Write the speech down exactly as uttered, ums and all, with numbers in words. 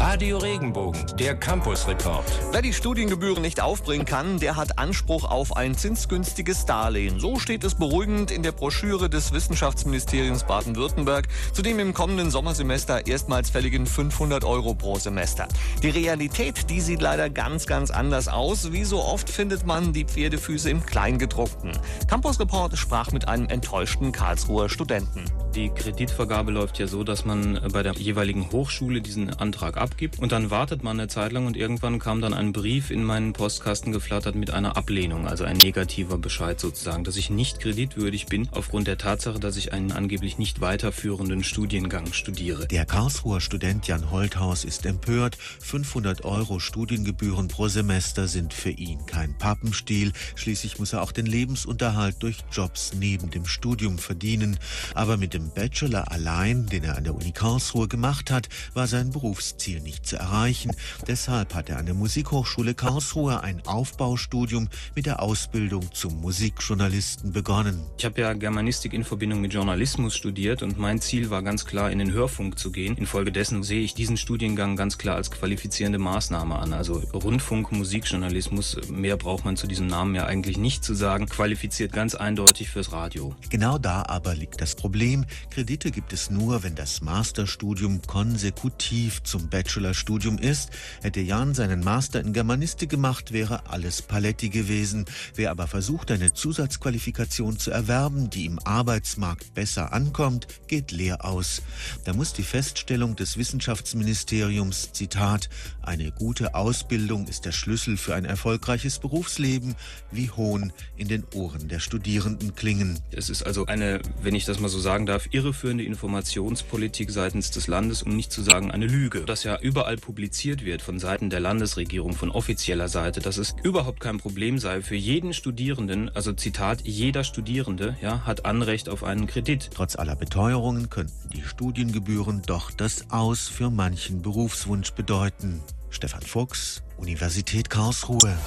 Radio Regenbogen, der Campus Report. Wer die Studiengebühren nicht aufbringen kann, der hat Anspruch auf ein zinsgünstiges Darlehen. So steht es beruhigend in der Broschüre des Wissenschaftsministeriums Baden-Württemberg zu dem im kommenden Sommersemester erstmals fälligen fünfhundert Euro pro Semester. Die Realität, die sieht leider ganz, ganz anders aus. Wie so oft findet man die Pferdefüße im Kleingedruckten. Campus Report sprach mit einem enttäuschten Karlsruher Studenten. Die Kreditvergabe läuft ja so, dass man bei der jeweiligen Hochschule diesen Antrag abgibt und dann wartet man eine Zeit lang und irgendwann kam dann ein Brief in meinen Postkasten geflattert mit einer Ablehnung, also ein negativer Bescheid sozusagen, dass ich nicht kreditwürdig bin aufgrund der Tatsache, dass ich einen angeblich nicht weiterführenden Studiengang studiere. Der Karlsruher Student Jan Holthaus ist empört. fünfhundert Euro Studiengebühren pro Semester sind für ihn kein Pappenstiel. Schließlich muss er auch den Lebensunterhalt durch Jobs neben dem Studium verdienen. Aber mit dem Bachelor allein, den er an der Uni Karlsruhe gemacht hat, war sein Berufsziel nicht zu erreichen. Deshalb hat er an der Musikhochschule Karlsruhe ein Aufbaustudium mit der Ausbildung zum Musikjournalisten begonnen. Ich habe ja Germanistik in Verbindung mit Journalismus studiert und mein Ziel war ganz klar, in den Hörfunk zu gehen. Infolgedessen sehe ich diesen Studiengang ganz klar als qualifizierende Maßnahme an. Also Rundfunk, Musikjournalismus, mehr braucht man zu diesem Namen ja eigentlich nicht zu sagen, qualifiziert ganz eindeutig fürs Radio. Genau da aber liegt das Problem. Kredite gibt es nur, wenn das Masterstudium konsekutiv zum Bachelorstudium ist. Hätte Jan seinen Master in Germanistik gemacht, wäre alles paletti gewesen. Wer aber versucht, eine Zusatzqualifikation zu erwerben, die im Arbeitsmarkt besser ankommt, geht leer aus. Da muss die Feststellung des Wissenschaftsministeriums, Zitat, eine gute Ausbildung ist der Schlüssel für ein erfolgreiches Berufsleben, wie Hohn in den Ohren der Studierenden klingen. Es ist also eine, wenn ich das mal so sagen darf, irreführende Informationspolitik seitens des Landes, um nicht zu sagen eine Lüge. Das ja überall publiziert wird von Seiten der Landesregierung, von offizieller Seite, dass es überhaupt kein Problem sei für jeden Studierenden, also Zitat, jeder Studierende ja, hat Anrecht auf einen Kredit. Trotz aller Beteuerungen könnten die Studiengebühren doch das Aus für manchen Berufswunsch bedeuten. Stefan Fuchs, Universität Karlsruhe.